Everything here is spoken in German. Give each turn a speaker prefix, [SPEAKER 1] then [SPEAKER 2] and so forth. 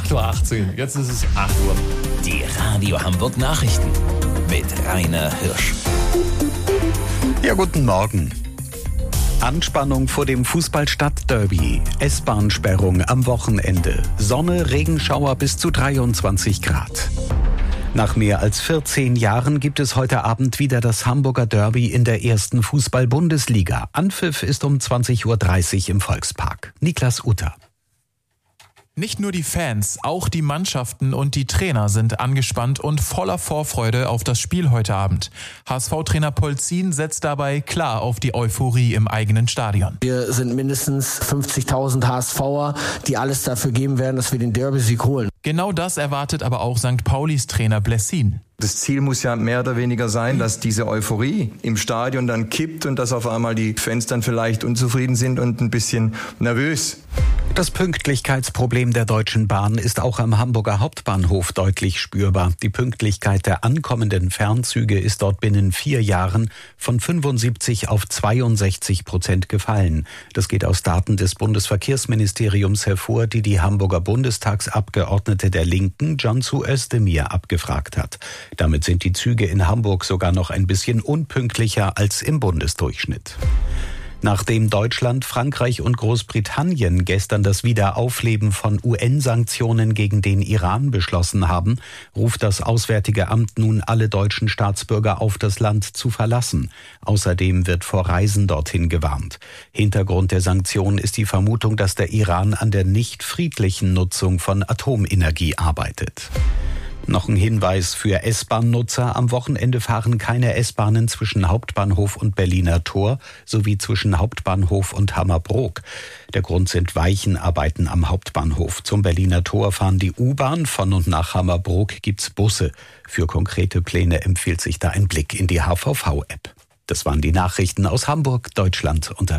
[SPEAKER 1] 8.18 Uhr. Jetzt ist es 8 Uhr.
[SPEAKER 2] Die Radio Hamburg Nachrichten mit Rainer Hirsch.
[SPEAKER 3] Ja, guten Morgen. Anspannung vor dem Fußball-Stadt-Derby. S-Bahn-Sperrung am Wochenende. Sonne, Regenschauer bis zu 23 Grad. Nach mehr als 14 Jahren gibt es heute Abend wieder das Hamburger Derby in der ersten Fußball-Bundesliga. Anpfiff ist um 20.30 Uhr im Volkspark. Niklas Utter.
[SPEAKER 4] Nicht nur die Fans, auch die Mannschaften und die Trainer sind angespannt und voller Vorfreude auf das Spiel heute Abend. HSV-Trainer Polzin setzt dabei klar auf die Euphorie im eigenen Stadion.
[SPEAKER 5] Wir sind mindestens 50.000 HSVer, die alles dafür geben werden, dass wir den Derby-Sieg holen.
[SPEAKER 4] Genau das erwartet aber auch St. Paulis Trainer Blessin.
[SPEAKER 6] Das Ziel muss ja mehr oder weniger sein, dass diese Euphorie im Stadion dann kippt und dass auf einmal die Fans dann vielleicht unzufrieden sind und ein bisschen nervös.
[SPEAKER 3] Das Pünktlichkeitsproblem der Deutschen Bahn ist auch am Hamburger Hauptbahnhof deutlich spürbar. Die Pünktlichkeit der ankommenden Fernzüge ist dort binnen 4 Jahren von 75 auf 62% gefallen. Das geht aus Daten des Bundesverkehrsministeriums hervor, die die Hamburger Bundestagsabgeordnete der Linken, Cansu Özdemir, abgefragt hat. Damit sind die Züge in Hamburg sogar noch ein bisschen unpünktlicher als im Bundesdurchschnitt. Nachdem Deutschland, Frankreich und Großbritannien gestern das Wiederaufleben von UN-Sanktionen gegen den Iran beschlossen haben, ruft das Auswärtige Amt nun alle deutschen Staatsbürger auf, das Land zu verlassen. Außerdem wird vor Reisen dorthin gewarnt. Hintergrund der Sanktionen ist die Vermutung, dass der Iran an der nicht friedlichen Nutzung von Atomenergie arbeitet. Noch ein Hinweis für S-Bahn-Nutzer. Am Wochenende fahren keine S-Bahnen zwischen Hauptbahnhof und Berliner Tor sowie zwischen Hauptbahnhof und Hammerbrook. Der Grund sind Weichenarbeiten am Hauptbahnhof. Zum Berliner Tor fahren die U-Bahn. Von und nach Hammerbrook gibt's Busse. Für konkrete Pläne empfiehlt sich da ein Blick in die HVV-App. Das waren die Nachrichten aus Hamburg, Deutschland und